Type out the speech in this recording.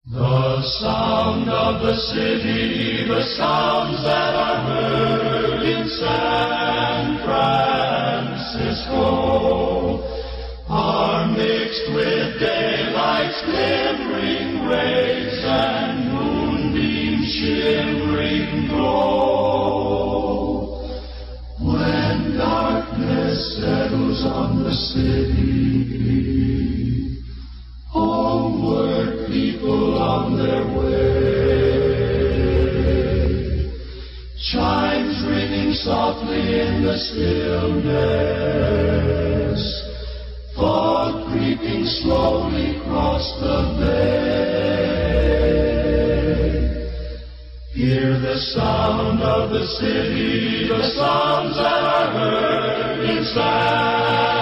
The sound of the city, the sounds that are heard in San Francisco are mixed with daylight's glimmering rays and moonbeams' shimmering glow. When darkness settles on the city, homeward people on their way, chimes ringing softly in the stillness, fog creeping slowly across the bay. Hear the sound of the city, the sounds that are heard in San